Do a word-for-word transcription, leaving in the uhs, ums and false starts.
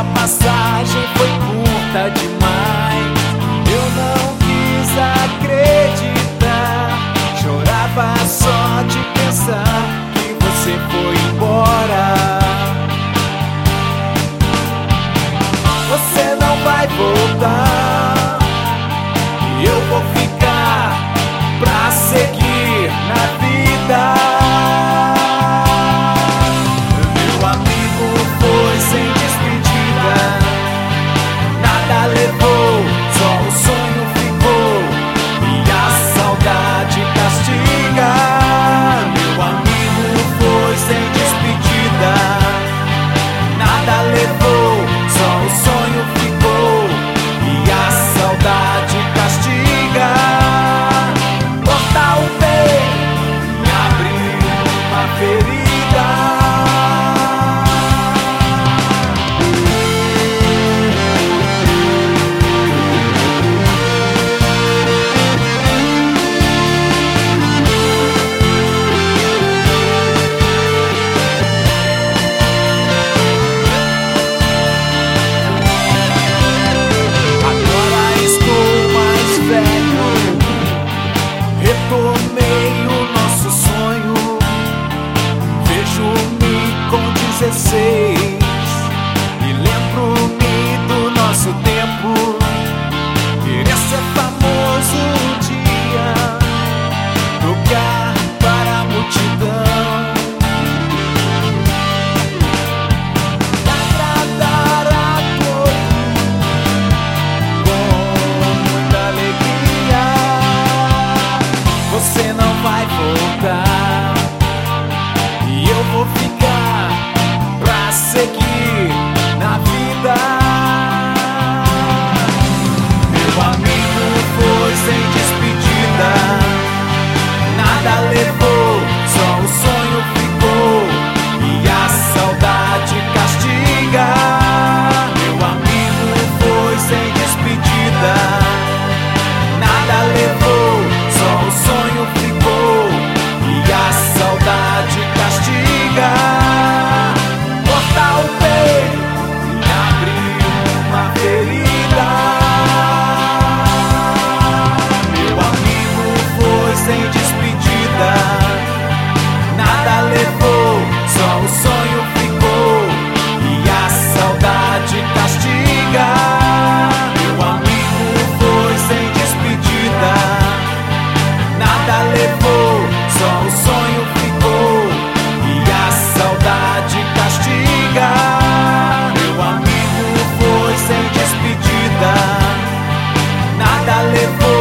a passagem foi curta demais. Eu não quis acreditar, chorava só de pensar que você foi embora. Você não vai voltar e eu vou ficar pra seguir na vida. Meu amigo foi sem despedida, nada levou, só o sonho ficou e a saudade castiga. Meu amigo foi sem despedida, nada levou, só o sonho ficou e a saudade castiga. Cortar o peito e abrir uma ferida. Retomei o nosso sonho, vejo-me com dezesseis e lembro-me do nosso tempo. Queria ser famoso um dia, tocar para a multidão, agradar a todos com muita alegria. Você não vai voltar e eu vou ficar pra seguir na vida. Meu amigo foi sem despedida, nada levou, só o sonho ficou e a saudade castiga. Meu amigo foi sem despedida, nada levou, só o sonho ficou e a saudade castiga. Cortar o peito e abrir uma ferida. Meu amigo foi sem despedida, nada levou, só o sonho ficou e a saudade castiga. Meu amigo foi sem despedida, nada levou, só o sonho ficou e a saudade castiga. Meu amigo foi sem despedida, nada levou.